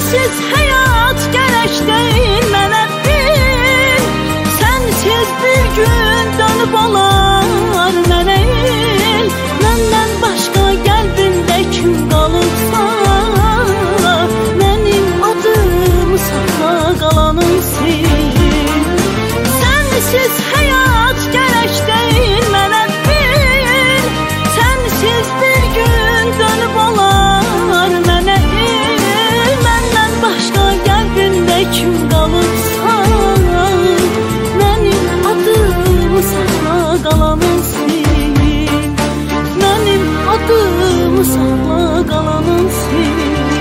Sensiz həyat gərək deyil mənə bil. Sensiz bir gün dönüb olar mənə il. Məndən başqa qəlbində kim qalıbsa, mənim adımı saxla qalanın sil. Sensiz həyat gərək deyil mənə bil. Sensiz bir gün dönüb olar mənə il. Məndən başqa qəlbində kim qalıbsa, mənim adımı saxla qalanın sil. Mənim adımı saxla qalanın sil.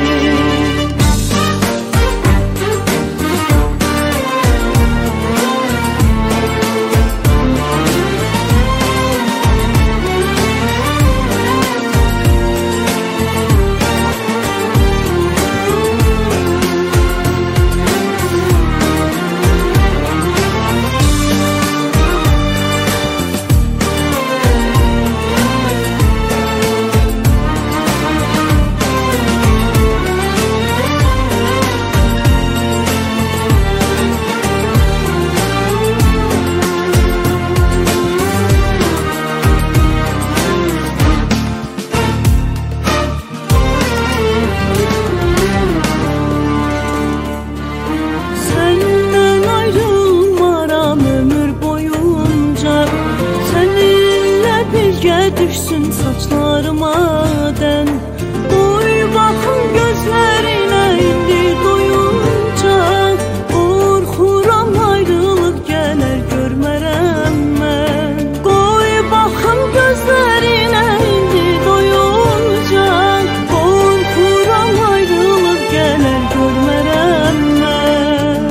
Düşsün saçlarıma dən. Qoy baxım gözlərinə indi doyunca. Qorxuram ayrılıq gələr görmərəm mən. Qoy baxım gözlərinə indi doyunca. Qorxuram ayrılıq gələr görmərəm mən.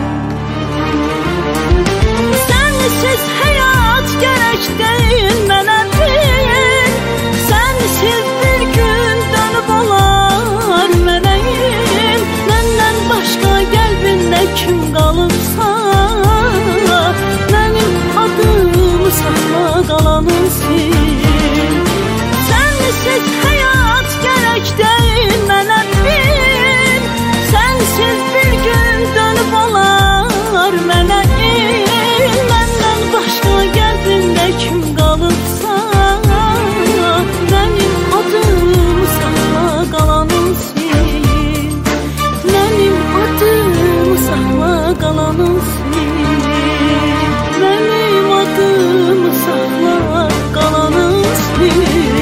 Sensiz həyat gərək deyil mənə. Sensiz bir gün dönüb olar mənə il. Məndən başqa qəlbində kim qalıbsa, mənim adımı saxla qalanın sil. Sensiz həyat gərək deyil mənə bil. Sensiz bir gün dönüb olar mənə il. Məndən başqa qəlbində kim qalıbsa, mənim adımı saxla qalanın sil. Mənim adımı saxla qalanın sil. Mənim adımı saxla qalanın sil.